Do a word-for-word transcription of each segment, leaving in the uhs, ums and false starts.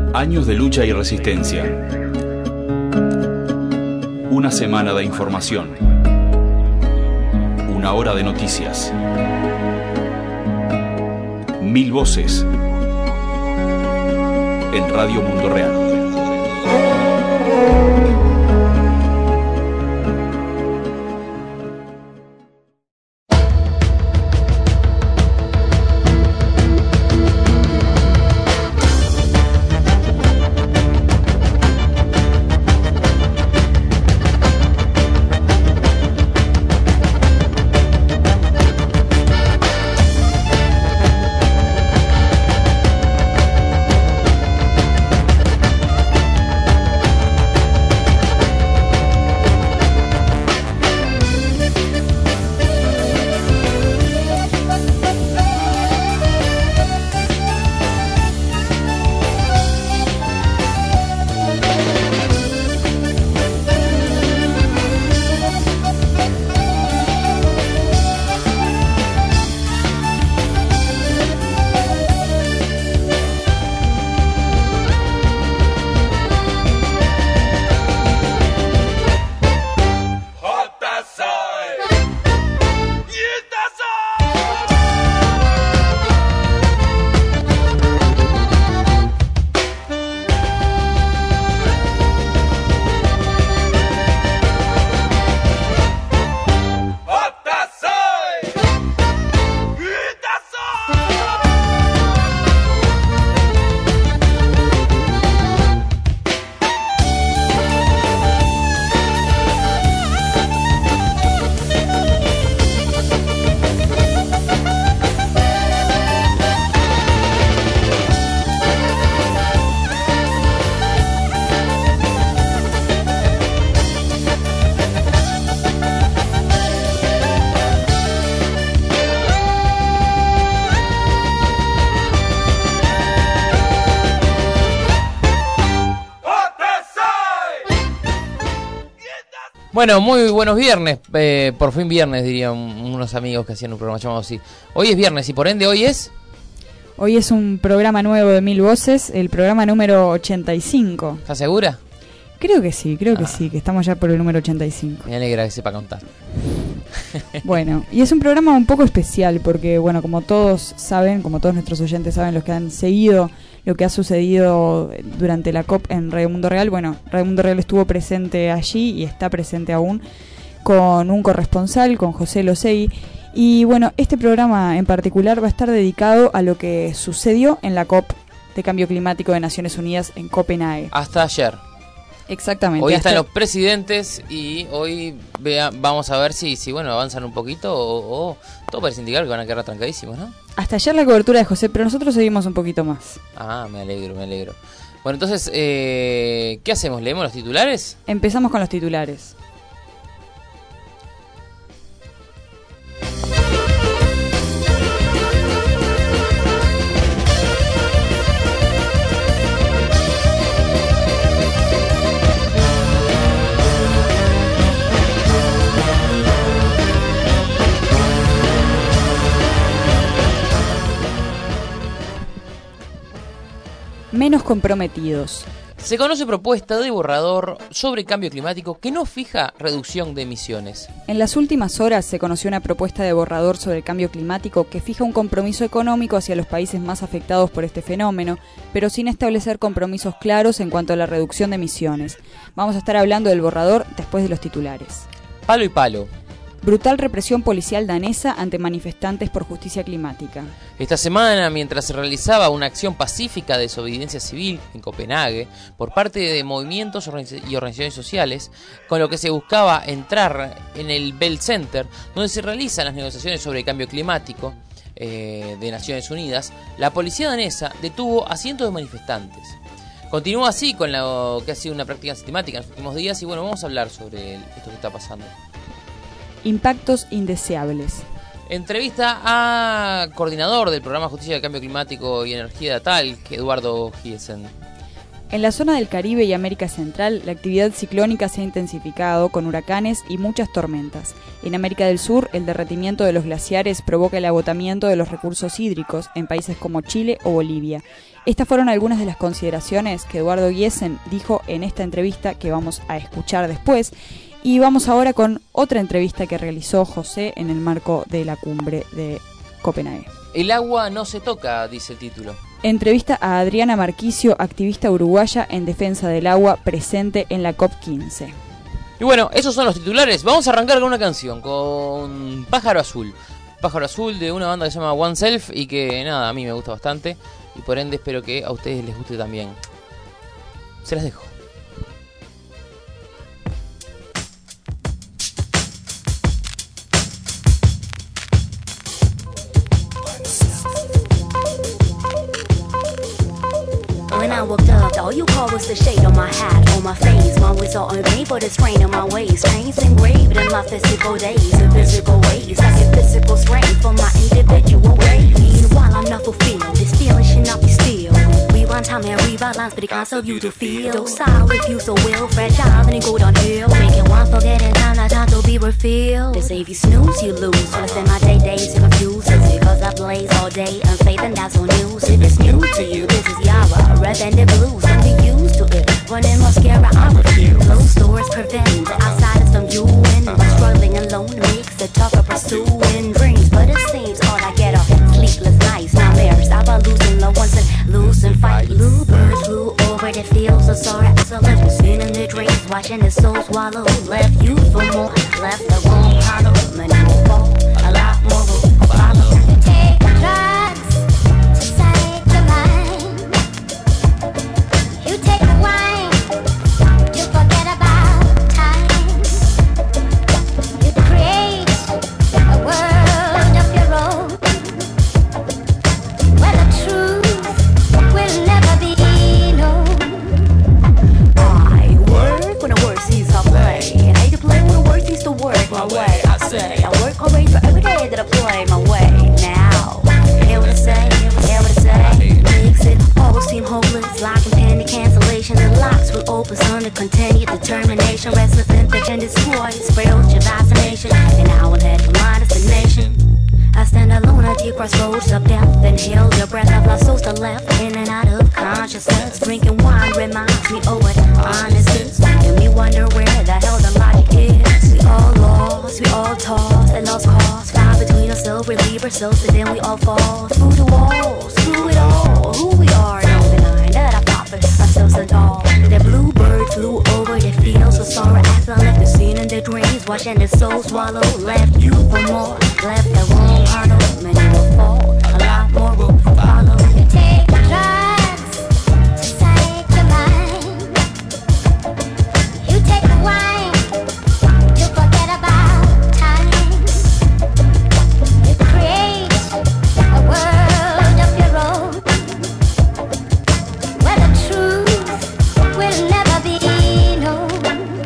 Años de lucha y resistencia. Una semana de información. Una hora de noticias. Mil voces. En Radio Mundo Real. Bueno, muy buenos viernes, eh, por fin viernes dirían unos amigos que hacían un programa llamado así. Hoy es viernes y por ende hoy es... Hoy es un programa nuevo de Mil Voces, el programa número ochenta y cinco. ¿Estás segura? Creo que sí, creo ah. que sí, que estamos ya por el número ochenta y cinco. Me alegra que sepa contar. Bueno, y es un programa un poco especial porque, bueno, como todos saben, como todos nuestros oyentes saben, los que han seguido lo que ha sucedido durante la COP en Radio Mundo Real, bueno, Radio Mundo Real estuvo presente allí y está presente aún con un corresponsal, con José Losegui. Y bueno, este programa en particular va a estar dedicado a lo que sucedió en la COP de Cambio Climático de Naciones Unidas en Copenhague. Hasta ayer. Exactamente. Hoy hasta... están los presidentes y hoy vea, vamos a ver si, si bueno avanzan un poquito o, o todo parece indicar que van a quedar trancadísimos, ¿no? Hasta ayer la cobertura de José, pero nosotros seguimos un poquito más. Ah, me alegro, me alegro. Bueno, entonces, eh, ¿qué hacemos? ¿Leemos los titulares? Empezamos con los titulares. Menos comprometidos. Se conoce propuesta de borrador sobre cambio climático que no fija reducción de emisiones. En las últimas horas se conoció una propuesta de borrador sobre el cambio climático que fija un compromiso económico hacia los países más afectados por este fenómeno, pero sin establecer compromisos claros en cuanto a la reducción de emisiones. Vamos a estar hablando del borrador después de los titulares. Palo y palo. Brutal represión policial danesa ante manifestantes por justicia climática. Esta semana, mientras se realizaba una acción pacífica de desobediencia civil en Copenhague por parte de movimientos y organizaciones sociales, con lo que se buscaba entrar en el Bell Center, donde se realizan las negociaciones sobre el cambio climático eh, de Naciones Unidas, la policía danesa detuvo a cientos de manifestantes. Continúa así con lo que ha sido una práctica sistemática en los últimos días y bueno, vamos a hablar sobre el, esto que está pasando. Impactos indeseables. Entrevista a coordinador del programa Justicia de Cambio Climático y Energía Estatal, Eduardo Giesen. En la zona del Caribe y América Central, la actividad ciclónica se ha intensificado con huracanes y muchas tormentas. En América del Sur, el derretimiento de los glaciares provoca el agotamiento de los recursos hídricos en países como Chile o Bolivia. Estas fueron algunas de las consideraciones que Eduardo Giesen dijo en esta entrevista que vamos a escuchar después. Y vamos ahora con otra entrevista que realizó José en el marco de la cumbre de Copenhague. El agua no se toca, dice el título. Entrevista a Adriana Marquicio, activista uruguaya en defensa del agua, presente en la COP quince. Y bueno, esos son los titulares. Vamos a arrancar con una canción, con Pájaro Azul. Pájaro Azul de una banda que se llama One Self y que nada, a mí me gusta bastante. Y por ende espero que a ustedes les guste también. Se las dejo. When I woke up, all you called was the shade on my hat, on my face. My words are unmade for the strain on my ways. Chains engraved in my physical days, in physical ways. I get physical strength for my individual ways. Meanwhile, I'm not fulfilled. This feeling should not be still. Rewind time and rewrite lines for the guys of you to feel. Docile, refuse so will, fragile, and it go downhill. Making one forgetting time, not time to be refilled. They say if you snooze, you lose. So I spend my day days to confuse. It's because I blaze all day, unfaith and that's on news. If it's new to you, this is Yara. And the blues, don't be used to it. Running mascara, I refuse. Closed doors prevent the outsiders from you and I'm struggling alone makes the tougher pursuing dreams. But it seems all I get are sleepless nights, nightmares about losing loved ones and losing fights. Bluebirds flew over the fields of sorrow as I left seen in their dreams, watching the soul swallow. Left you for more, left the wrong hollow. Many will fall, a lot more will follow. Take drugs to save your mind. You take the wine to forget about time. You create a world of your own, where the truth will never be known. I work when the word sees how play. I hate to play when the word sees to work my way. I say I work already for every day that I play my way. Now, hear what I say, hear what I say. Makes it all seem hopeless, like impending cancellation. The locks will open under continued determination. Restless and they can destroy, spread your vaccination. And I will head for my destination. I stand alone at the crossroads of death. Inhale the breath of lost souls to left, in and out of consciousness. Drinking wine reminds me of what honest is. And me wonder where the hell the logic is. We all lost, we all tossed and lost cause. Fly between ourselves, relieve ourselves, and then we all fall through the walls, through it all. Who we are, no denying that I profit ourselves at all. The bluebird flew over the fields of sorrow as I left the scene in their dreams, watching the soul swallow. Left you for more, left the wrong hollow. Many will fall, a lot more will follow. You take drugs to save your mind. You take the wine to forget about time. You create a world of your own, where the truth will never be known.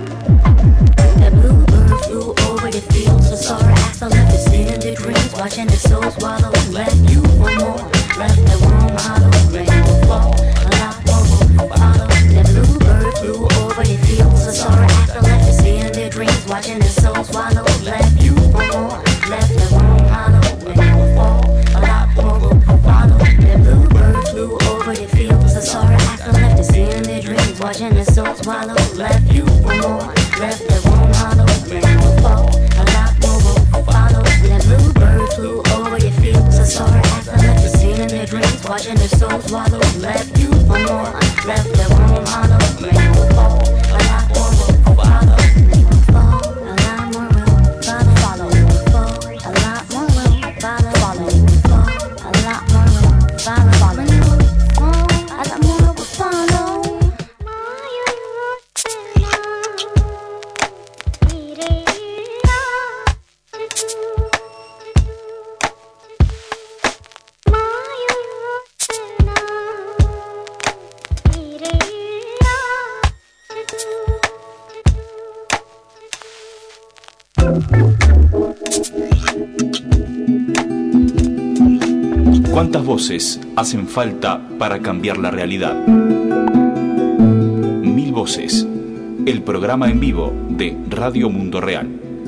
The bluebird flew over the fields of sorrow as I left the scene in their dreams, watching the soul swallow. Left you for more, left the room hollow. Many will fall, a lot more will follow. The bluebird flew over the fields of sorrow as I left the scene in their dreams, watching the soul swallow. Left you for more, left the room hollow. Many will fall, a lot more will follow. The bluebird flew over the fields of sorrow as I left the scene in their dreams, watching the soul swallow. Left you for more, left the room hollow. Many will fall, a lot more will follow. The bluebird flew over the fields of sorrow as I left the scene in their dreams, watching the soul swallow. Left you for more, left the room hollow. Many will fall, a lot more will follow. Many will fall, a lot more will follow. Follow, fall, a lot more will follow. Follow, fall, a lot more will follow. Follow, fall, a lot more will follow. ¿Cuántas voces hacen falta para cambiar la realidad? Mil Voces, el programa en vivo de Radio Mundo Real.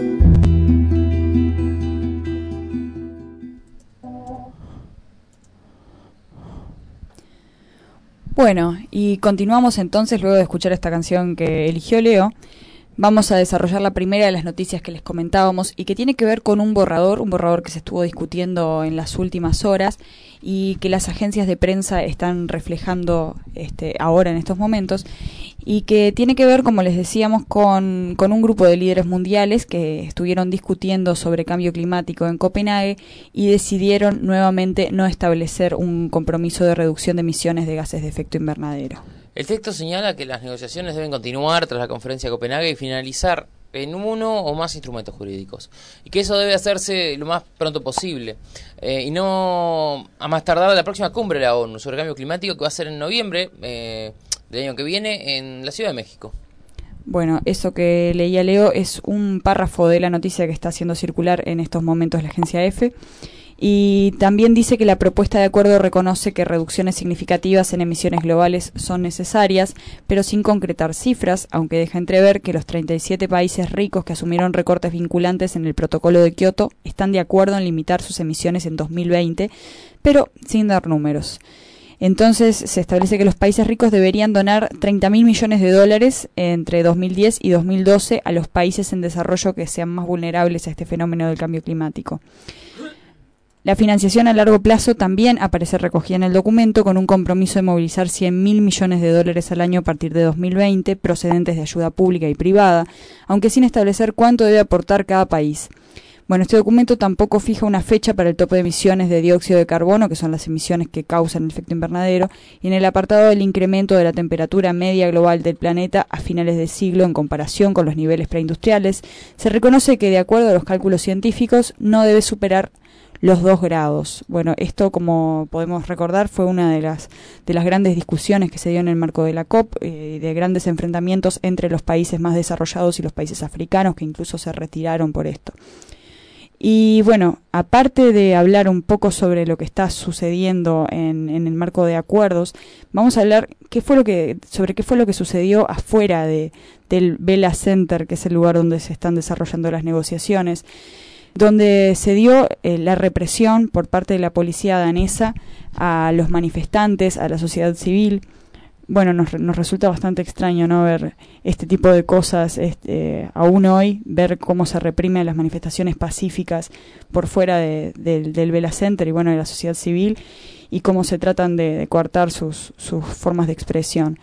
Bueno, y continuamos entonces luego de escuchar esta canción que eligió Leo. Vamos a desarrollar la primera de las noticias que les comentábamos y que tiene que ver con un borrador, un borrador que se estuvo discutiendo en las últimas horas y que las agencias de prensa están reflejando este, ahora en estos momentos, y que tiene que ver, como les decíamos, con, con un grupo de líderes mundiales que estuvieron discutiendo sobre cambio climático en Copenhague y decidieron nuevamente no establecer un compromiso de reducción de emisiones de gases de efecto invernadero. El texto señala que las negociaciones deben continuar tras la conferencia de Copenhague y finalizar en uno o más instrumentos jurídicos, y que eso debe hacerse lo más pronto posible, eh, y no a más tardar la próxima cumbre de la ONU sobre cambio climático, que va a ser en noviembre eh, del año que viene en la Ciudad de México. Bueno, eso que leía Leo es un párrafo de la noticia que está haciendo circular en estos momentos la agencia EFE. Y también dice que la propuesta de acuerdo reconoce que reducciones significativas en emisiones globales son necesarias, pero sin concretar cifras, aunque deja entrever que los treinta y siete países ricos que asumieron recortes vinculantes en el protocolo de Kioto están de acuerdo en limitar sus emisiones en dos mil veinte, pero sin dar números. Entonces se establece que los países ricos deberían donar treinta mil millones de dólares entre dos mil diez y dos mil doce a los países en desarrollo que sean más vulnerables a este fenómeno del cambio climático. La financiación a largo plazo también aparece recogida en el documento, con un compromiso de movilizar cien mil millones de dólares al año a partir de dos mil veinte, procedentes de ayuda pública y privada, aunque sin establecer cuánto debe aportar cada país. Bueno, este documento tampoco fija una fecha para el tope de emisiones de dióxido de carbono, que son las emisiones que causan el efecto invernadero, y en el apartado del incremento de la temperatura media global del planeta a finales del siglo en comparación con los niveles preindustriales, se reconoce que, de acuerdo a los cálculos científicos, no debe superar los dos grados. Bueno, esto, como podemos recordar, fue una de las de las grandes discusiones que se dio en el marco de la COP, eh, de grandes enfrentamientos entre los países más desarrollados y los países africanos, que incluso se retiraron por esto. Y bueno, aparte de hablar un poco sobre lo que está sucediendo en, en el marco de acuerdos, vamos a hablar qué fue lo que sobre qué fue lo que sucedió afuera de del Vela Center, que es el lugar donde se están desarrollando las negociaciones, donde se dio eh, la represión por parte de la policía danesa a los manifestantes, a la sociedad civil. Bueno, nos, nos resulta bastante extraño, ¿no?, ver este tipo de cosas, este, aún hoy, ver cómo se reprimen las manifestaciones pacíficas por fuera de, de, del Vela Center y, bueno, de la sociedad civil, y cómo se tratan de, de coartar sus, sus formas de expresión.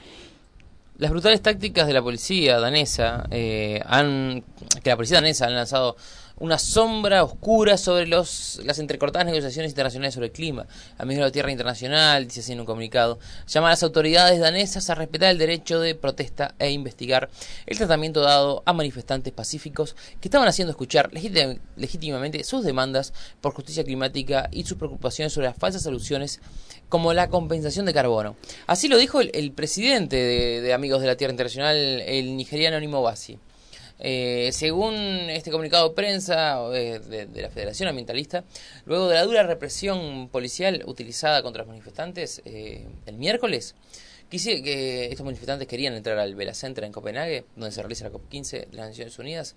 Las brutales tácticas de la policía danesa, eh, han que la policía danesa han lanzado una sombra oscura sobre los las entrecortadas negociaciones internacionales sobre el clima. Amigos de la Tierra Internacional, dice así en un comunicado, llama a las autoridades danesas a respetar el derecho de protesta e investigar el tratamiento dado a manifestantes pacíficos que estaban haciendo escuchar legítim- legítimamente sus demandas por justicia climática y sus preocupaciones sobre las falsas soluciones como la compensación de carbono. Así lo dijo el, el presidente de, de Amigos de la Tierra Internacional, el nigeriano Nimobasi. Eh, según este comunicado de prensa eh, de, de la Federación Ambientalista, luego de la dura represión policial utilizada contra los manifestantes eh, el miércoles, quise que estos manifestantes querían entrar al Vela Center en Copenhague, donde se realiza la COP quince de las Naciones Unidas.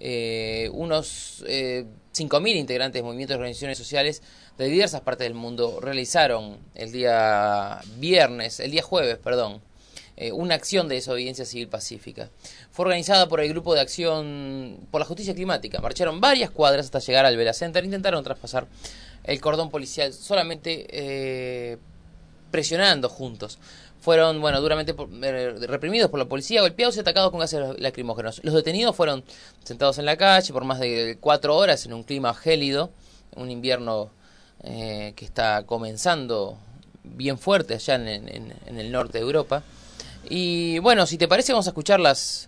Eh, unos eh, cinco mil integrantes de movimientos y organizaciones sociales de diversas partes del mundo realizaron el día viernes, el día jueves, perdón, Eh, una acción de desobediencia civil pacífica. Fue organizada por el Grupo de Acción por la Justicia Climática. Marcharon varias cuadras hasta llegar al Vela Center. Intentaron traspasar el cordón policial solamente eh, presionando juntos. Fueron, bueno, duramente por, eh, reprimidos por la policía, golpeados y atacados con gases lacrimógenos. Los detenidos fueron sentados en la calle por más de cuatro horas en un clima gélido, un invierno eh, que está comenzando bien fuerte allá en, en, en el norte de Europa. Y bueno, si te parece, vamos a escuchar las,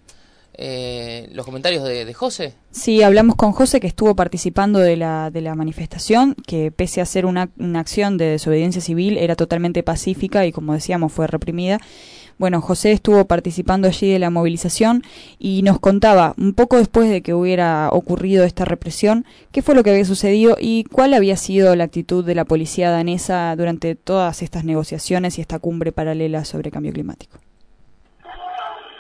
eh, los comentarios de, de José. Sí, hablamos con José, que estuvo participando de la, de la manifestación, que pese a ser una, una acción de desobediencia civil, era totalmente pacífica y, como decíamos, fue reprimida. Bueno, José estuvo participando allí de la movilización y nos contaba, un poco después de que hubiera ocurrido esta represión, qué fue lo que había sucedido y cuál había sido la actitud de la policía danesa durante todas estas negociaciones y esta cumbre paralela sobre cambio climático.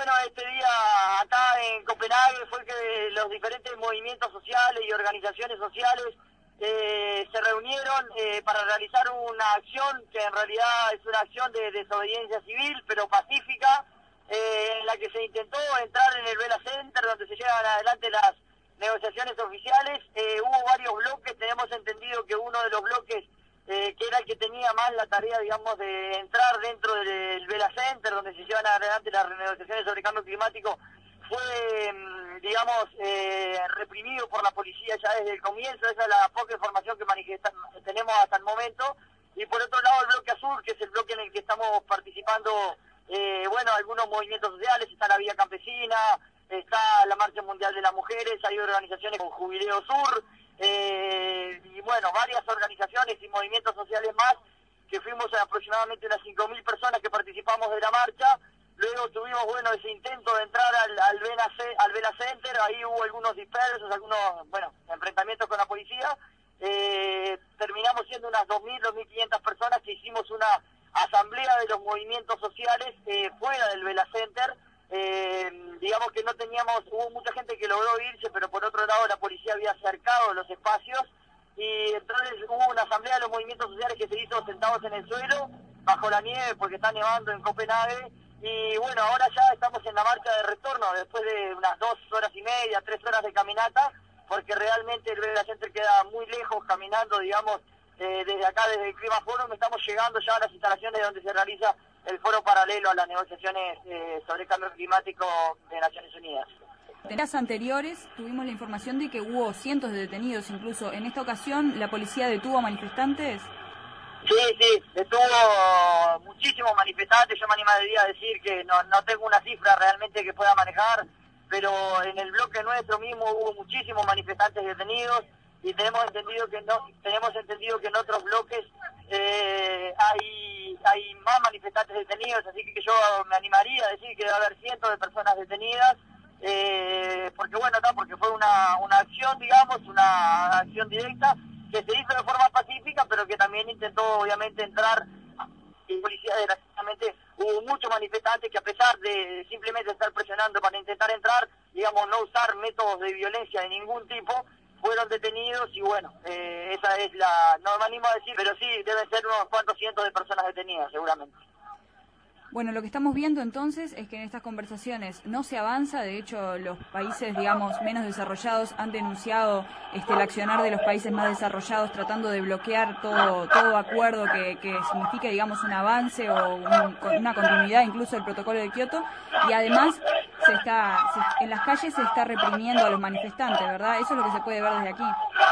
bueno, este día acá en Copenhague fue que los diferentes movimientos sociales y organizaciones sociales eh, se reunieron eh, para realizar una acción que en realidad es una acción de desobediencia civil, pero pacífica, eh, en la que se intentó entrar en el Vela Center, donde se llevan adelante las negociaciones oficiales. Eh, hubo varios bloques, tenemos entendido que uno de los bloques, eh, que era el que tenía más la tarea, digamos, de entrar dentro del Vela Center, donde se llevan adelante las negociaciones sobre cambio climático, fue, digamos, eh, reprimido por la policía ya desde el comienzo. Esa es la poca información que manifiesta, tenemos hasta el momento. Y por otro lado, el bloque azul, que es el bloque en el que estamos participando, eh, bueno, algunos movimientos sociales, está la Vía Campesina, está la Marcha Mundial de las Mujeres, hay organizaciones como Jubileo Sur, eh, y bueno, varias organizaciones y movimientos sociales más, que fuimos aproximadamente unas cinco mil personas que participamos de la marcha. Luego tuvimos, bueno, ese intento de entrar al, al, Vela, al Vela Center, ahí hubo algunos dispersos, algunos, bueno, enfrentamientos con la policía. Eh, terminamos siendo unas dos mil, dos mil quinientas personas que hicimos una asamblea de los movimientos sociales eh, fuera del Vela Center. Eh, digamos que no teníamos, hubo mucha gente que logró irse, pero por otro lado la policía había cercado los espacios, y entonces hubo una asamblea de los movimientos sociales que se hizo sentados en el suelo, bajo la nieve, porque está nevando en Copenhague. Y bueno, ahora ya estamos en la marcha de retorno, después de unas dos horas y media, tres horas de caminata, porque realmente el Vela Center queda muy lejos caminando, digamos, eh, desde acá, desde el Clima Forum. Estamos llegando ya a las instalaciones donde se realiza el foro paralelo a las negociaciones eh, sobre cambio climático de Naciones Unidas. En días anteriores tuvimos la información de que hubo cientos de detenidos, incluso en esta ocasión la policía detuvo a manifestantes. Sí, sí, detuvo muchísimos manifestantes. Yo me animaría a decir que no, no tengo una cifra realmente que pueda manejar, pero en el bloque nuestro mismo hubo muchísimos manifestantes detenidos, y tenemos entendido que no tenemos entendido que en otros bloques eh, hay hay más manifestantes detenidos, así que yo me animaría a decir que debe haber cientos de personas detenidas, eh, porque bueno, no, porque fue una una acción, digamos, una acción directa que se hizo de forma pacífica, pero que también intentó obviamente entrar. Y policía, desgraciadamente, hubo muchos manifestantes que, a pesar de simplemente estar presionando para intentar entrar, digamos, no usar métodos de violencia de ningún tipo, fueron detenidos. Y bueno, eh, esa es la, no me animo a decir, pero sí deben ser unos cuantos cientos de personas detenidas seguramente. Bueno, lo que estamos viendo entonces es que en estas conversaciones no se avanza. De hecho, los países, digamos, menos desarrollados han denunciado este, el accionar de los países más desarrollados, tratando de bloquear todo todo acuerdo que, que signifique, digamos, un avance o un, una continuidad incluso del protocolo de Kioto. Y además, se está se, en las calles se está reprimiendo a los manifestantes, ¿verdad? Eso es lo que se puede ver desde aquí.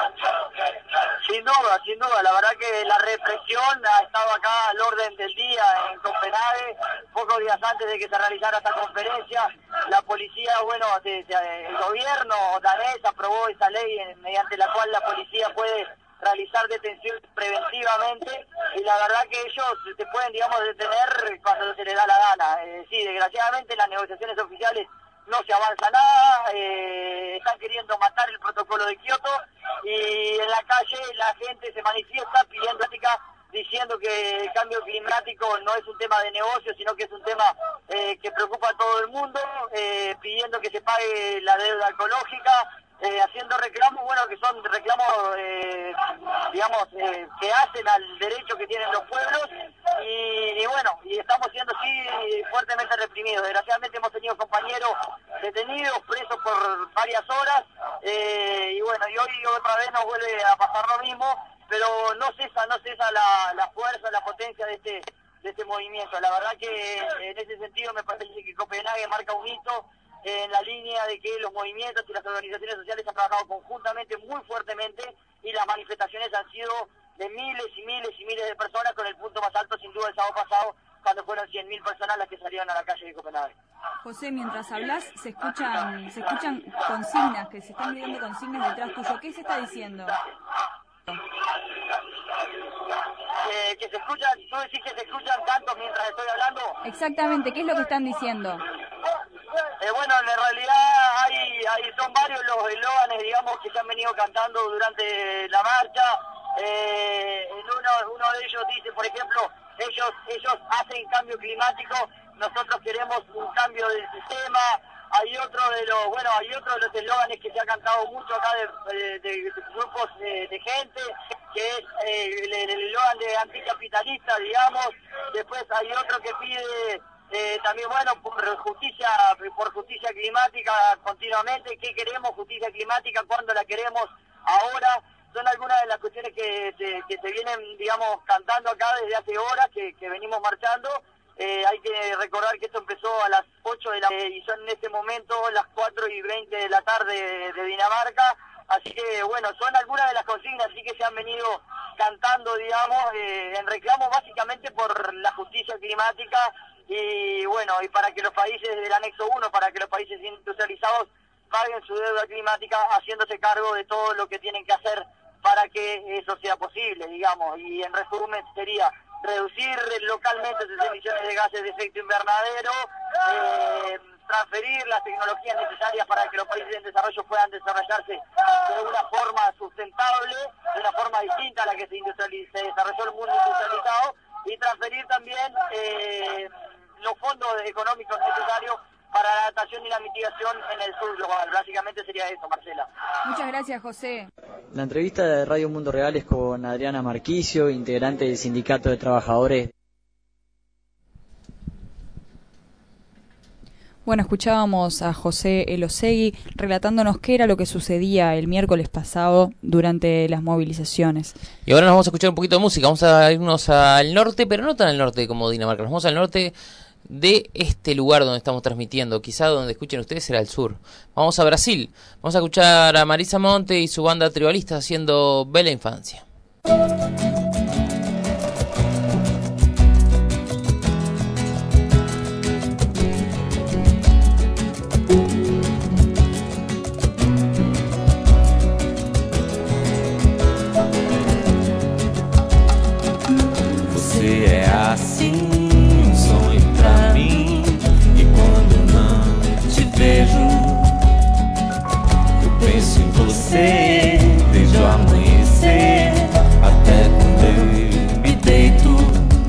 Sin duda, sin duda. La verdad que la represión ha estado acá al orden del día en Copenhague, pocos días antes de que se realizara esta conferencia. La policía, bueno, de, de, el gobierno danés aprobó esa ley en, mediante la cual la policía puede realizar detención preventivamente, y la verdad que ellos se pueden, digamos, detener cuando se les da la gana. Eh, sí, desgraciadamente en las negociaciones oficiales no se avanza nada, eh, están queriendo matar el protocolo de Kioto, y en la calle la gente se manifiesta pidiendo ética, diciendo que el cambio climático no es un tema de negocio, sino que es un tema eh, que preocupa a todo el mundo, eh, pidiendo que se pague la deuda ecológica, eh, haciendo reclamos, bueno, que son reclamos, eh, digamos, eh, que hacen al derecho que tienen los pueblos, y, y bueno, y estamos siendo sí fuertemente reprimidos. Desgraciadamente hemos tenido compañeros detenidos, presos por varias horas, eh, y bueno, y hoy otra vez nos vuelve a pasar lo mismo, pero no cesa, no cesa la, la fuerza, la potencia de este de este movimiento. La verdad que en ese sentido me parece que Copenhague marca un hito en la línea de que los movimientos y las organizaciones sociales han trabajado conjuntamente muy fuertemente, y las manifestaciones han sido de miles y miles y miles de personas, con el punto más alto sin duda el sábado pasado, cuando fueron cien mil personas las que salieron a la calle de Copenhague. José, mientras hablas se escuchan se escuchan consignas, que se están gritando consignas detrás tuyo. ¿Qué se está diciendo? Eh, que se escuchan, tú decís que se escuchan tanto mientras estoy hablando. Exactamente, ¿qué es lo que están diciendo? Eh, bueno, en realidad hay, hay son varios los eslóganes, digamos, que se han venido cantando durante la marcha. Eh, en uno, uno de ellos dice, por ejemplo, ellos ellos hacen cambio climático nosotros queremos un cambio del sistema. Hay otro de los, bueno, hay otro de los eslóganes que se ha cantado mucho acá de, de, de, de grupos de, de gente, que es eh, el eslogan de anticapitalista, digamos. Después hay otro que pide eh, también, bueno, por justicia, por justicia climática continuamente. ¿Qué queremos? Justicia climática, ¿cuándo la queremos? Ahora. Son algunas de las cuestiones que se, que se vienen, digamos, cantando acá desde hace horas, que, que venimos marchando. Eh, hay que recordar que esto empezó a las ocho de la eh, y son en este momento las cuatro y veinte de la tarde de, de Dinamarca. Así que, bueno, son algunas de las consignas sí que se han venido cantando, digamos, eh, en reclamo básicamente por la justicia climática y, bueno, y para que los países del anexo uno, para que los países industrializados paguen su deuda climática haciéndose cargo de todo lo que tienen que hacer para que eso sea posible, digamos. Y en resumen sería reducir localmente sus emisiones de gases de efecto invernadero, eh, transferir las tecnologías necesarias para que los países en desarrollo puedan desarrollarse de una forma sustentable, de una forma distinta a la que se, se desarrolló el mundo industrializado, y transferir también eh, los fondos económicos necesarios para la adaptación y la mitigación en el sur global. Básicamente sería eso, Marcela. Muchas gracias, José. La entrevista de Radio Mundo Real es con Adriana Marquicio, integrante del Sindicato de Trabajadores. Bueno, escuchábamos a José Elosegui relatándonos qué era lo que sucedía el miércoles pasado durante las movilizaciones. Y ahora nos vamos a escuchar un poquito de música. Vamos a irnos al norte, pero no tan al norte como Dinamarca. Nos vamos al norte de este lugar donde estamos transmitiendo. Quizá donde escuchen ustedes será el sur. Vamos a Brasil. Vamos a escuchar a Marisa Monte y su banda Tribalista haciendo Bela Infancia. Você é assim, pra mim, e quando não te vejo, eu penso em você desde o amanhecer até quando eu me deito.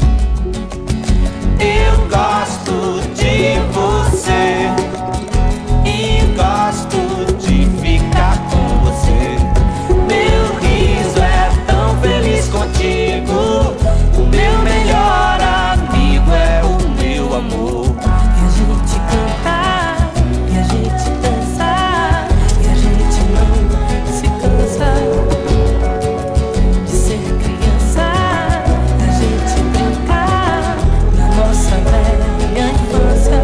Eu gosto de você e gosto de ficar com você. Meu riso é tão feliz contigo, o meu melhor amigo é o meu amor. E a gente cantar, e a gente dançar, e a gente não se cansa de ser criança, a gente brincar na nossa velha infância.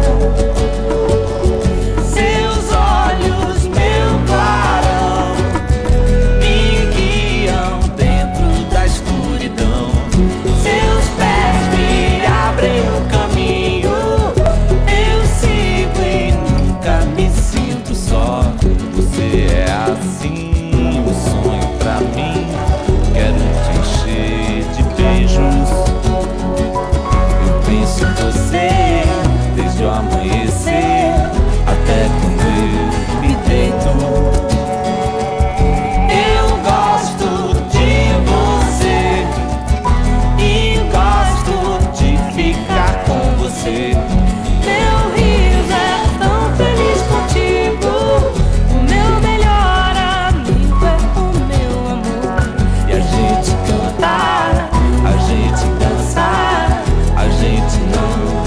Seus olhos, meu clarão, me guiam dentro da escuridão. Seus pés me abrem o caminho, eu sigo e nunca me sinto só. Você é assim, um sonho pra mim, quero te encher de beijos. Eu penso em você desde o amanhecer até quando eu me deito. Eu gosto de você e gosto de ficar com você. Meu riso é tão feliz contigo, o meu melhor amigo é o meu amor. E a gente cantar, a gente dançar, a gente não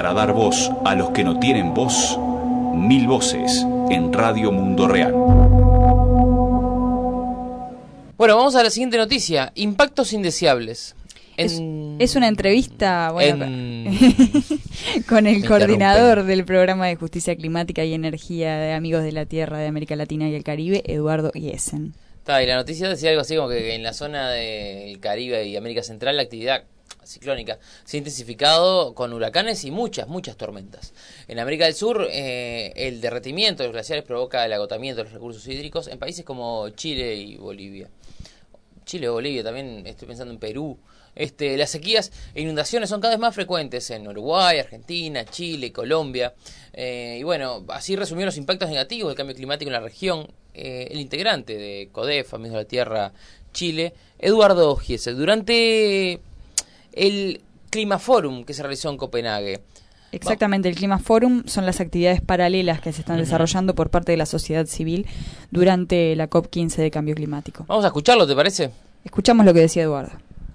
Para dar voz a los que no tienen voz, mil voces en Radio Mundo Real. Bueno, vamos a la siguiente noticia. Impactos indeseables. En... Es, es una entrevista bueno, en... con el coordinador del programa de justicia climática y energía de Amigos de la Tierra de América Latina y el Caribe, Eduardo Giesen. Está, y la noticia decía algo así como que en la zona del Caribe y América Central la actividad ciclónica se ha intensificado con huracanes y muchas, muchas tormentas. En América del Sur, eh, el derretimiento de los glaciares provoca el agotamiento de los recursos hídricos en países como Chile y Bolivia. Chile o Bolivia, también estoy pensando en Perú. Este, las sequías e inundaciones son cada vez más frecuentes en Uruguay, Argentina, Chile, Colombia. Eh, y bueno, así resumió los impactos negativos del cambio climático en la región eh, el integrante de CODEF, Amigos de la Tierra, Chile, Eduardo Giesen, durante el Climaforum que se realizó en Copenhague. Exactamente, el Climaforum son las actividades paralelas que se están uh-huh. desarrollando por parte de la sociedad civil durante la COP quince de cambio climático. Vamos a escucharlo, ¿te parece? Escuchamos lo que decía Eduardo.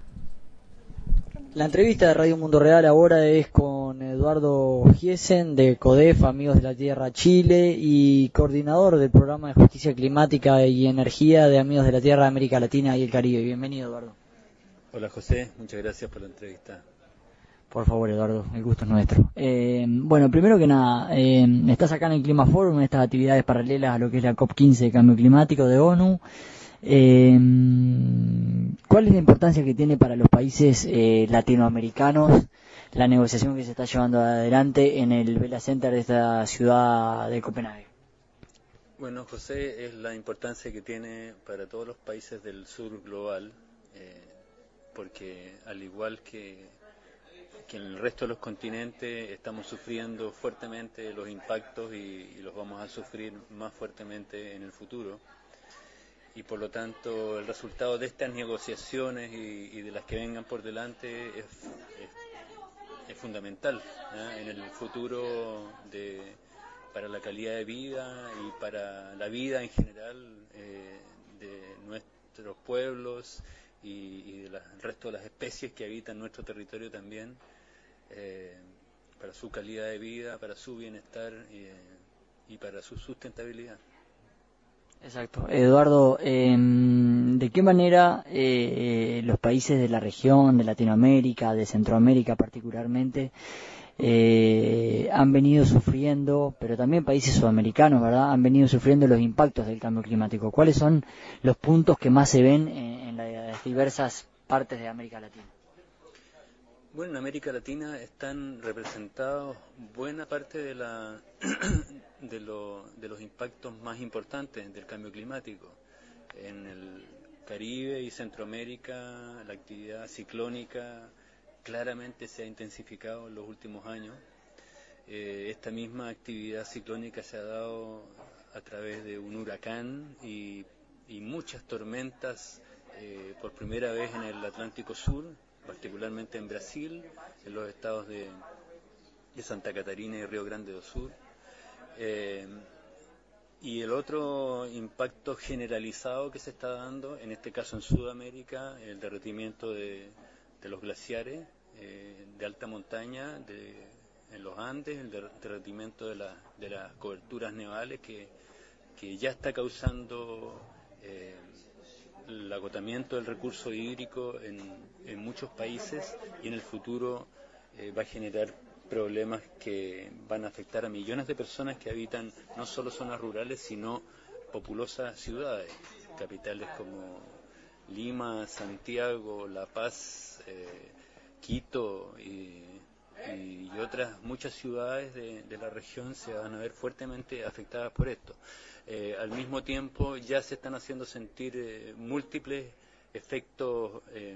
La entrevista de Radio Mundo Real ahora es con Eduardo Giesen de CODEF, Amigos de la Tierra Chile, y coordinador del programa de justicia climática y energía de Amigos de la Tierra de América Latina y el Caribe. Bienvenido, Eduardo. Hola, José, muchas gracias por la entrevista. Por favor, Eduardo, el gusto es nuestro. Eh, bueno, primero que nada, eh, estás acá en el Climaforum, en estas actividades paralelas a lo que es la COP quince de cambio climático de ONU. Eh, ¿Cuál es la importancia que tiene para los países eh, latinoamericanos la negociación que se está llevando adelante en el Vela Center de esta ciudad de Copenhague? Bueno, José, es la importancia que tiene para todos los países del sur global, eh, porque al igual que, que en el resto de los continentes estamos sufriendo fuertemente los impactos y, y los vamos a sufrir más fuertemente en el futuro. Y por lo tanto el resultado de estas negociaciones y, y de las que vengan por delante es, es, es fundamental, ¿eh? En el futuro de, para la calidad de vida y para la vida en general eh, de nuestros pueblos y, y del resto de las especies que habitan nuestro territorio también, eh, para su calidad de vida, para su bienestar y, y para su sustentabilidad. Exacto. Eduardo, eh, ¿de qué manera eh, los países de la región, de Latinoamérica, de Centroamérica particularmente, eh, han venido sufriendo, pero también países sudamericanos, ¿verdad?, han venido sufriendo los impactos del cambio climático? ¿Cuáles son los puntos que más se ven en, en las diversas partes de América Latina? Bueno, en América Latina están representados buena parte de la de, lo, de los impactos más importantes del cambio climático. En el Caribe y Centroamérica la actividad ciclónica claramente se ha intensificado en los últimos años. Eh, esta misma actividad ciclónica se ha dado a través de un huracán y, y muchas tormentas eh, por primera vez en el Atlántico Sur, particularmente en Brasil, en los estados de, de Santa Catarina y Río Grande do Sul. Eh, y el otro impacto generalizado que se está dando, en este caso en Sudamérica, el derretimiento de, de los glaciares eh, de alta montaña de, en los Andes, el derretimiento de, la, de las coberturas nevales que, que ya está causando eh, el agotamiento del recurso hídrico en, en muchos países, y en el futuro eh, va a generar problemas que van a afectar a millones de personas que habitan no solo zonas rurales, sino populosas ciudades, capitales como Lima, Santiago, La Paz, eh, Quito y, y otras muchas ciudades de, de la región se van a ver fuertemente afectadas por esto. Eh, al mismo tiempo ya se están haciendo sentir eh, múltiples efectos eh,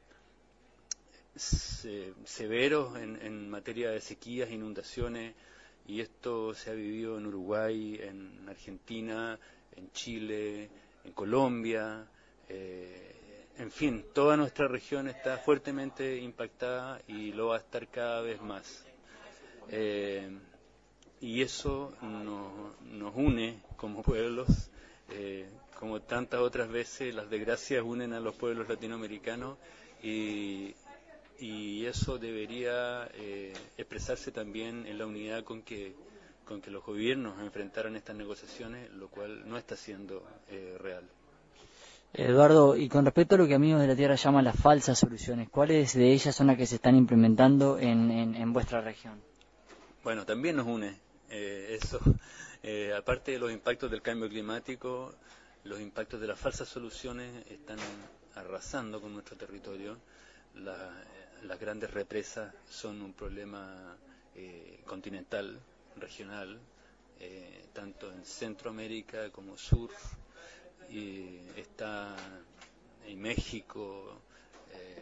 se, severos en, en materia de sequías, inundaciones, y esto se ha vivido en Uruguay, en Argentina, en Chile, en Colombia, eh, en fin, toda nuestra región está fuertemente impactada y lo va a estar cada vez más. Eh, y eso nos, nos une como pueblos, eh, como tantas otras veces las desgracias unen a los pueblos latinoamericanos, y, y eso debería eh, expresarse también en la unidad con que, con que los gobiernos enfrentaran estas negociaciones, lo cual no está siendo eh, real. Eduardo, y con respecto a lo que Amigos de la Tierra llama las falsas soluciones, ¿cuáles de ellas son las que se están implementando en, en, en vuestra región? Bueno, también nos une eh, eso. Eh, aparte de los impactos del cambio climático, los impactos de las falsas soluciones están arrasando con nuestro territorio. La, las grandes represas son un problema eh, continental, regional, eh, tanto en Centroamérica como Sur. Y está en México, eh,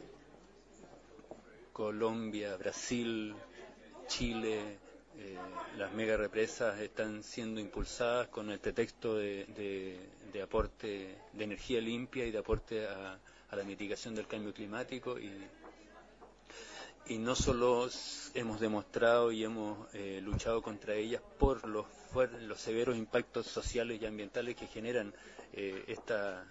Colombia, Brasil, Chile. Eh, las mega represas están siendo impulsadas con el pretexto de, de, de aporte de energía limpia y de aporte a, a la mitigación del cambio climático, y, y no solo hemos demostrado y hemos eh, luchado contra ellas por los, los severos impactos sociales y ambientales que generan eh, esta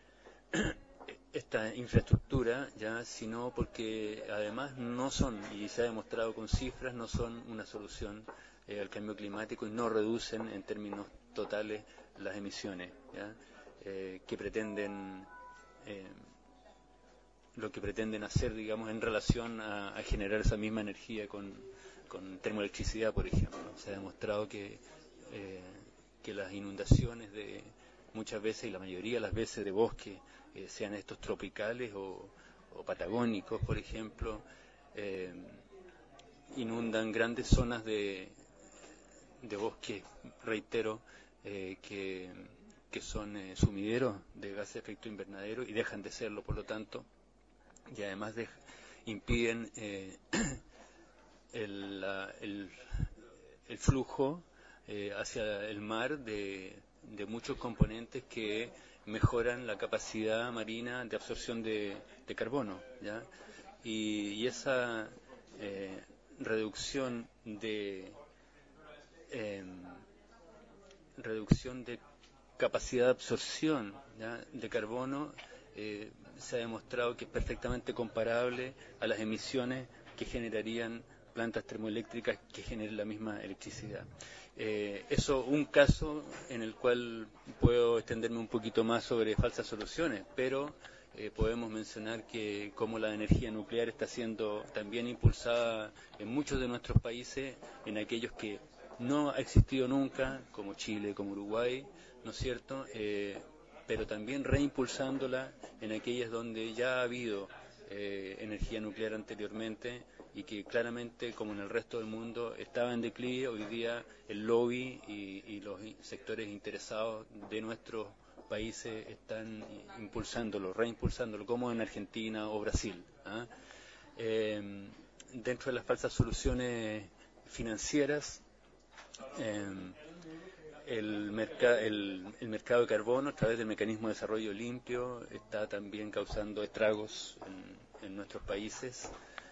esta infraestructura, ya, sino porque además no son, y se ha demostrado con cifras, no son una solución eh, al cambio climático, y no reducen en términos totales las emisiones, ya, eh, que pretenden eh, lo que pretenden hacer, digamos, en relación a, a generar esa misma energía con, con termoelectricidad, por ejemplo. Se ha demostrado que eh, que las inundaciones de muchas veces, y la mayoría de las veces, de bosque, eh, sean estos tropicales o, o patagónicos, por ejemplo, eh, inundan grandes zonas de, de bosque, reitero, eh, que, que son eh, sumideros de gases de efecto invernadero y dejan de serlo, por lo tanto, y además de, impiden eh, el, la, el, el flujo eh, hacia el mar de, de muchos componentes que mejoran la capacidad marina de absorción de, de carbono, ¿ya? Y, y esa eh, reducción de eh, reducción de capacidad de absorción, ¿ya?, de carbono eh, se ha demostrado que es perfectamente comparable a las emisiones que generarían plantas termoeléctricas que generen la misma electricidad. Eh, eso un caso en el cual puedo extenderme un poquito más sobre falsas soluciones, pero eh, podemos mencionar que como la energía nuclear está siendo también impulsada en muchos de nuestros países, en aquellos que no ha existido nunca, como Chile, como Uruguay, ¿no es cierto?, eh, pero también reimpulsándola en aquellas donde ya ha habido eh, energía nuclear anteriormente y que claramente, como en el resto del mundo, estaba en declive. Hoy día el lobby y, y los sectores interesados de nuestros países están impulsándolo, reimpulsándolo, como en Argentina o Brasil, ¿ah? Eh, dentro de las falsas soluciones financieras, eh, el, merca el, el mercado de carbono, a través del mecanismo de desarrollo limpio, está también causando estragos en, en nuestros países.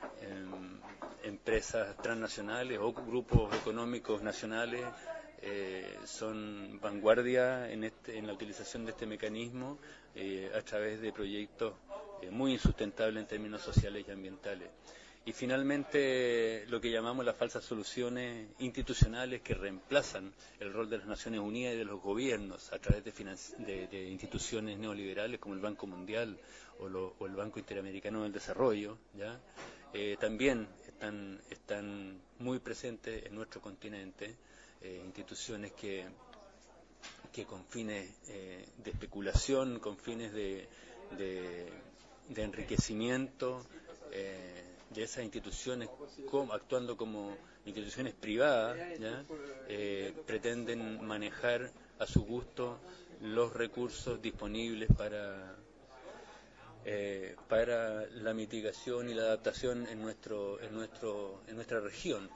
Eh, empresas transnacionales o grupos económicos nacionales eh, son vanguardia en, este, en la utilización de este mecanismo eh, a través de proyectos eh, muy insustentables en términos sociales y ambientales. Y finalmente, lo que llamamos las falsas soluciones institucionales, que reemplazan el rol de las Naciones Unidas y de los gobiernos a través de, de, de instituciones neoliberales como el Banco Mundial o, lo, o el Banco Interamericano del Desarrollo, ¿ya? Eh, también están, están muy presentes en nuestro continente, eh, instituciones que, que con fines eh, de especulación, con fines de, de, de enriquecimiento eh, de esas instituciones, como, actuando como instituciones privadas, ¿ya? Eh, pretenden manejar a su gusto los recursos disponibles para Eh, para la mitigación y la adaptación en nuestro, en nuestro, en nuestra región.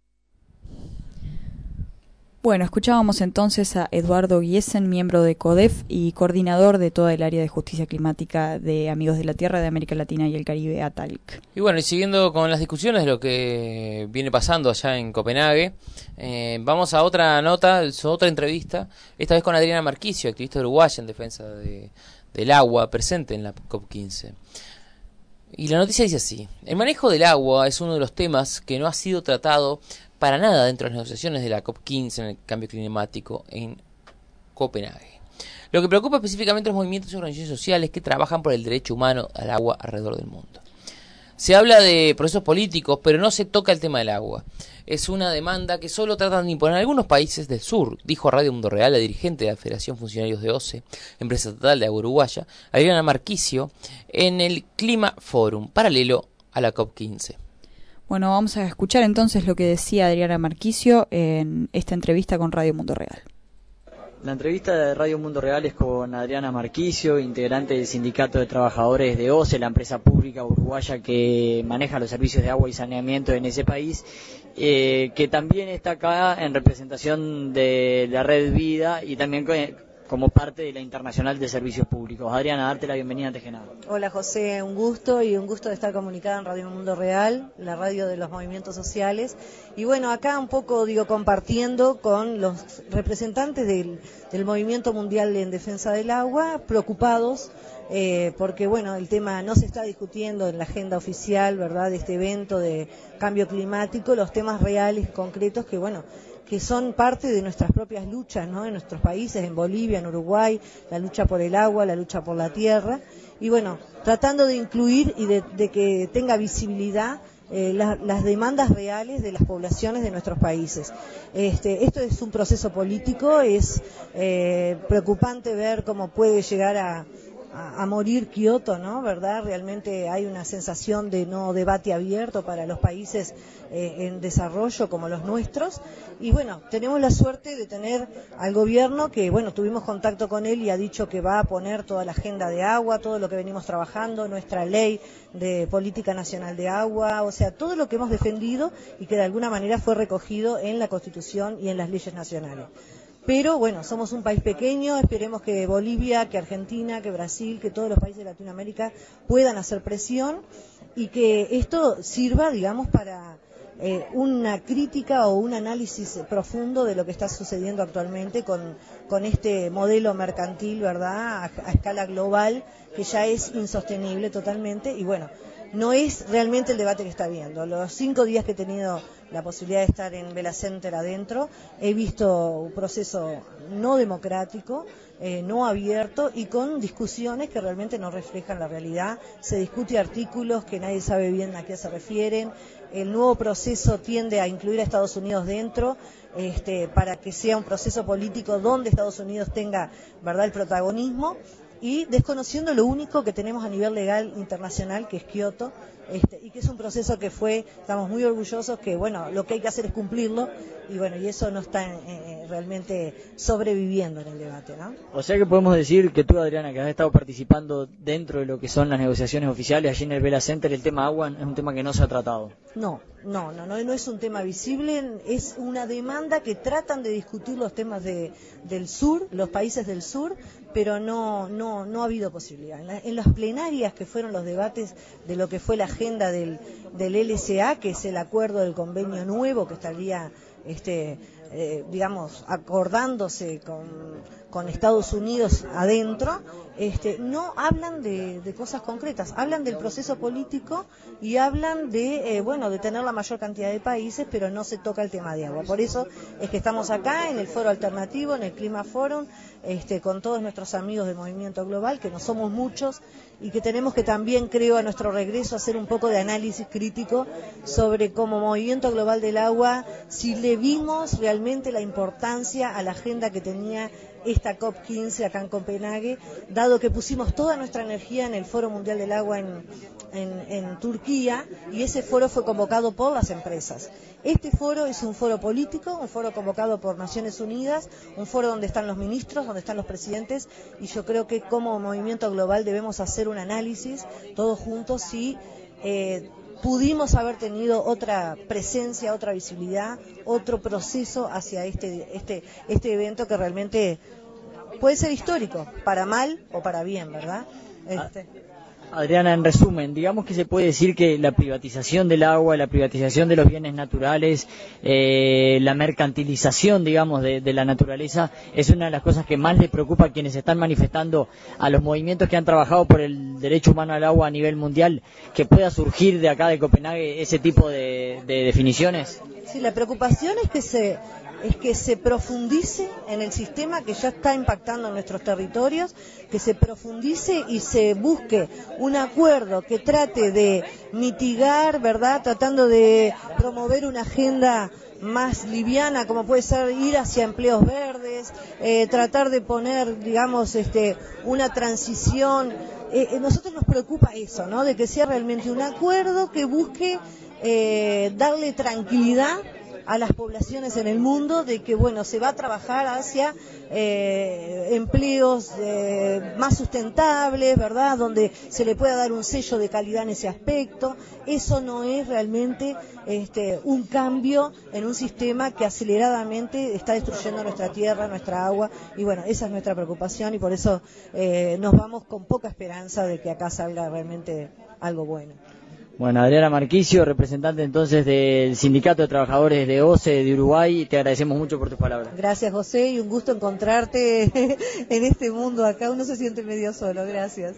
Bueno, escuchábamos entonces a Eduardo Giesen, miembro de CODEF y coordinador de toda el área de justicia climática de Amigos de la Tierra de América Latina y el Caribe, A T A L C. Y bueno, y siguiendo con las discusiones de lo que viene pasando allá en Copenhague, eh, vamos a otra nota, otra entrevista, esta vez con Adriana Marquicio, activista uruguaya en defensa de del agua presente en la COP quince. Y la noticia dice así: el manejo del agua es uno de los temas que no ha sido tratado para nada dentro de las negociaciones de la COP quince en el cambio climático en Copenhague. Lo que preocupa específicamente a los movimientos y organizaciones sociales que trabajan por el derecho humano al agua alrededor del mundo. Se habla de procesos políticos, pero no se toca el tema del agua. Es una demanda que solo tratan de imponer algunos países del sur, dijo a Radio Mundo Real la dirigente de la Federación Funcionarios de O C E, empresa estatal de agua uruguaya, Adriana Marquicio, en el Clima Forum, paralelo a la COP quince. Bueno, vamos a escuchar entonces lo que decía Adriana Marquicio en esta entrevista con Radio Mundo Real. La entrevista de Radio Mundo Real es con Adriana Marquicio, integrante del Sindicato de Trabajadores de O C E, la empresa pública uruguaya que maneja los servicios de agua y saneamiento en ese país, eh, que también está acá en representación de la Red Vida y también como parte de la Internacional de Servicios Públicos. Adriana, darte la bienvenida antes que nada. Hola José, un gusto y un gusto de estar comunicada en Radio Mundo Real, la radio de los movimientos sociales. Y bueno, acá un poco, digo, compartiendo con los representantes del, del Movimiento Mundial en Defensa del Agua, preocupados, eh, porque bueno, el tema no se está discutiendo en la agenda oficial, ¿verdad?, de este evento de cambio climático, los temas reales, concretos, que bueno, que son parte de nuestras propias luchas, ¿no?, en nuestros países, en Bolivia, en Uruguay, la lucha por el agua, la lucha por la tierra, y bueno, tratando de incluir y de, de que tenga visibilidad eh, la, las demandas reales de las poblaciones de nuestros países. Este, esto es un proceso político, es eh, preocupante ver cómo puede llegar a A, a morir Kioto, ¿no?, ¿verdad? Realmente hay una sensación de no debate abierto para los países eh, en desarrollo como los nuestros. Y bueno, tenemos la suerte de tener al gobierno que, bueno, tuvimos contacto con él y ha dicho que va a poner toda la agenda de agua, todo lo que venimos trabajando, nuestra ley de política nacional de agua, o sea, todo lo que hemos defendido y que de alguna manera fue recogido en la Constitución y en las leyes nacionales. Pero bueno, somos un país pequeño, esperemos que Bolivia, que Argentina, que Brasil, que todos los países de Latinoamérica puedan hacer presión y que esto sirva, digamos, para eh, una crítica o un análisis profundo de lo que está sucediendo actualmente con, con este modelo mercantil, ¿verdad?, a, a escala global, que ya es insostenible totalmente y bueno, no es realmente el debate que está habiendo. Los cinco días que he tenido la posibilidad de estar en Vela Center adentro, he visto un proceso no democrático, eh, no abierto y con discusiones que realmente no reflejan la realidad. Se discute artículos que nadie sabe bien a qué se refieren. El nuevo proceso tiende a incluir a Estados Unidos dentro, este, para que sea un proceso político donde Estados Unidos tenga, ¿verdad?, el protagonismo. Y desconociendo lo único que tenemos a nivel legal internacional, que es Kioto, este, y que es un proceso que fue, estamos muy orgullosos, que bueno, lo que hay que hacer es cumplirlo, y bueno, y eso no está eh, realmente sobreviviendo en el debate, ¿no? O sea que podemos decir que tú, Adriana, que has estado participando dentro de lo que son las negociaciones oficiales allí en el Vela Center, el tema agua es un tema que no se ha tratado. No, no, no, no, no es un tema visible, es una demanda que tratan de discutir los temas de, del sur, los países del sur, pero no, no, no ha habido posibilidad. En, la, en las plenarias que fueron los debates de lo que fue la agenda del, del L C A, que es el acuerdo del convenio nuevo que estaría, este, eh, digamos, acordándose con, con Estados Unidos adentro, este, no hablan de, de cosas concretas, hablan del proceso político y hablan de, eh, bueno, de tener la mayor cantidad de países, pero no se toca el tema de agua. Por eso es que estamos acá en el foro alternativo, en el Clima Forum, este, con todos nuestros amigos del Movimiento Global, que no somos muchos, y que tenemos que también, creo, a nuestro regreso hacer un poco de análisis crítico sobre como Movimiento Global del Agua, si le vimos realmente la importancia a la agenda que tenía esta COP quince acá en Copenhague, dado que pusimos toda nuestra energía en el Foro Mundial del Agua en, en, en Turquía, y ese foro fue convocado por las empresas. Este foro es un foro político, un foro convocado por Naciones Unidas, un foro donde están los ministros, donde están los presidentes, y yo creo que como movimiento global debemos hacer un análisis todos juntos si eh, pudimos haber tenido otra presencia, otra visibilidad, otro proceso hacia este, este, este evento que realmente puede ser histórico, para mal o para bien, ¿verdad? Este. Adriana, en resumen, digamos que se puede decir que la privatización del agua, la privatización de los bienes naturales, eh, la mercantilización, digamos, de, de la naturaleza, es una de las cosas que más les preocupa a quienes están manifestando, a los movimientos que han trabajado por el derecho humano al agua a nivel mundial, que pueda surgir de acá de Copenhague ese tipo de, de definiciones. Sí, la preocupación es que se es que se profundice en el sistema que ya está impactando en nuestros territorios, que se profundice y se busque un acuerdo que trate de mitigar, ¿verdad?, tratando de promover una agenda más liviana, como puede ser ir hacia empleos verdes, eh, tratar de poner, digamos, este, una transición. Eh, nosotros nos preocupa eso, ¿no?, de que sea realmente un acuerdo que busque eh, darle tranquilidad a las poblaciones en el mundo, de que bueno, se va a trabajar hacia eh, empleos eh, más sustentables, ¿verdad?, donde se le pueda dar un sello de calidad en ese aspecto. Eso no es realmente este, un cambio en un sistema que aceleradamente está destruyendo nuestra tierra, nuestra agua, y bueno, esa es nuestra preocupación, y por eso eh, nos vamos con poca esperanza de que acá salga realmente algo bueno. Bueno, Adriana Marquicio, representante entonces del Sindicato de Trabajadores de O C E de Uruguay, te agradecemos mucho por tus palabras. Gracias, José, y un gusto encontrarte en este mundo acá. Uno se siente medio solo. Gracias.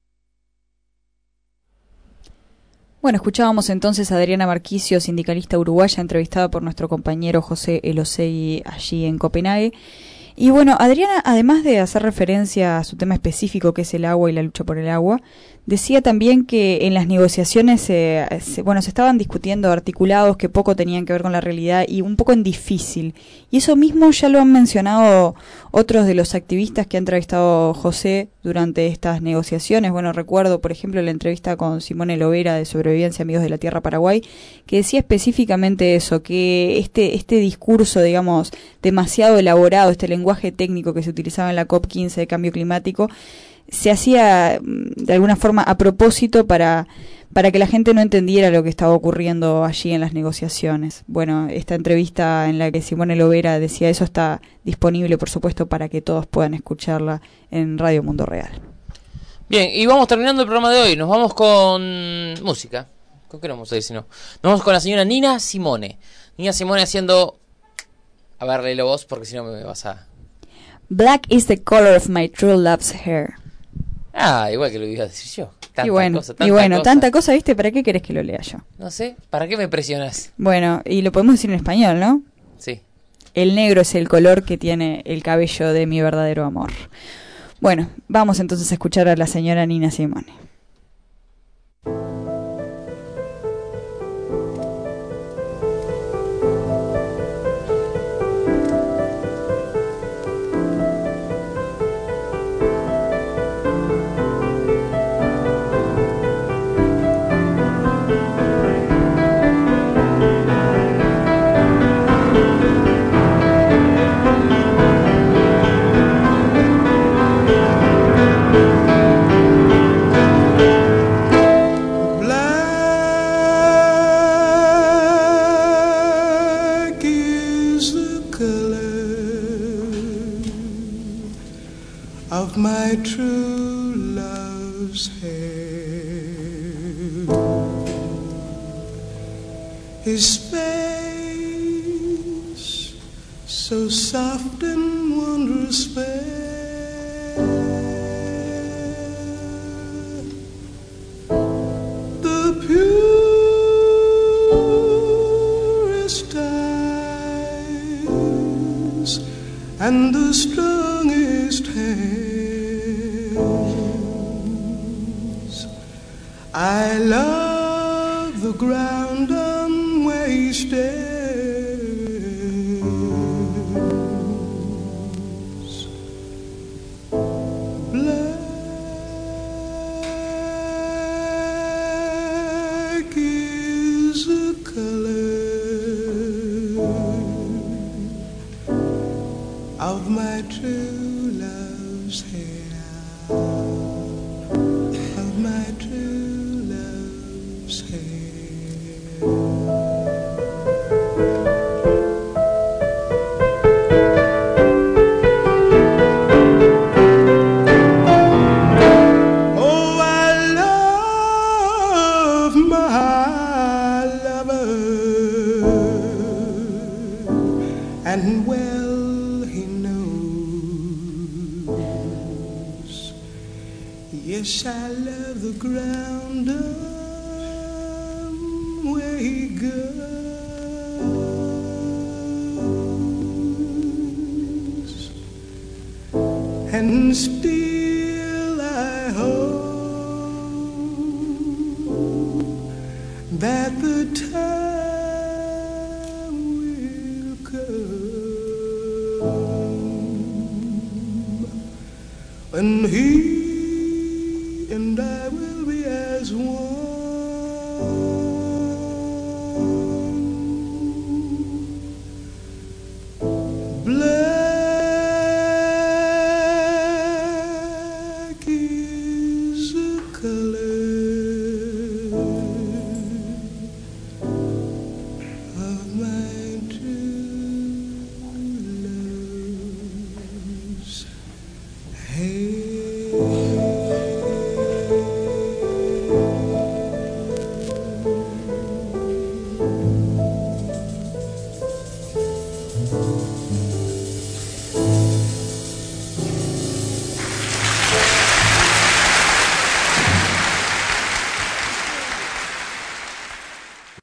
Bueno, escuchábamos entonces a Adriana Marquicio, sindicalista uruguaya, entrevistada por nuestro compañero José Elosegui allí en Copenhague. Y bueno, Adriana, además de hacer referencia a su tema específico, que es el agua y la lucha por el agua, decía también que en las negociaciones eh, se, bueno, se estaban discutiendo articulados que poco tenían que ver con la realidad y un poco en difícil. Y eso mismo ya lo han mencionado otros de los activistas que ha entrevistado José durante estas negociaciones. Bueno, recuerdo, por ejemplo, la entrevista con Simone Lovera de Sobrevivencia Amigos de la Tierra Paraguay, que decía específicamente eso, que este, este discurso, digamos, demasiado elaborado, este lenguaje técnico que se utilizaba en la COP quince de cambio climático, se hacía de alguna forma a propósito para, para que la gente no entendiera lo que estaba ocurriendo allí en las negociaciones. Bueno, esta entrevista en la que Simone Lovera decía eso está disponible, por supuesto, para que todos puedan escucharla en Radio Mundo Real. Bien, y vamos terminando el programa de hoy. Nos vamos con música. ¿Con qué nos vamos a ir si no? Nos vamos con la señora Nina Simone. Nina Simone haciendo... A ver, léelo vos, porque si no me vas a... Black is the color of my true love's hair. Ah, igual que lo iba a decir yo. Tanta y bueno, cosa, tanta y bueno cosa. tanta cosa, ¿viste? ¿Para qué querés que lo lea yo? No sé, ¿para qué me presionas? Bueno, y lo podemos decir en español, ¿no? Sí. El negro es el color que tiene el cabello de mi verdadero amor. Bueno, vamos entonces a escuchar a la señora Nina Simone. Of my true love's hair, his face so soft and wondrous fair, the purest eyes and the strongest hands. I love the ground on where he stands. Black is the color of my true love's hair, of my true love's hair. Oh, I love Yes, I love the ground um, where he goes, and still I hope that the time will come when he and I will be as one.